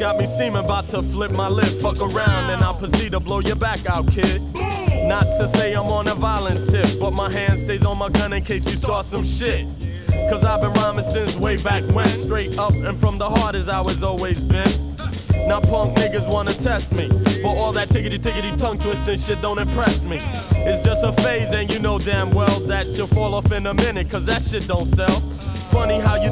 got me steaming, about to flip my lid. Fuck around and I'll proceed to blow your back out, kid. Not to say I'm on a violent tip, but my hand stays on my gun in case you start some shit. Cause I've been rhyming since way back when, straight up and from the heart as I was always been. Now punk niggas wanna test me, but all that tickety tongue twisting shit don't impress me. It's just a phase and you know damn well that you'll fall off in a minute, cause that shit don't sell. Funny how you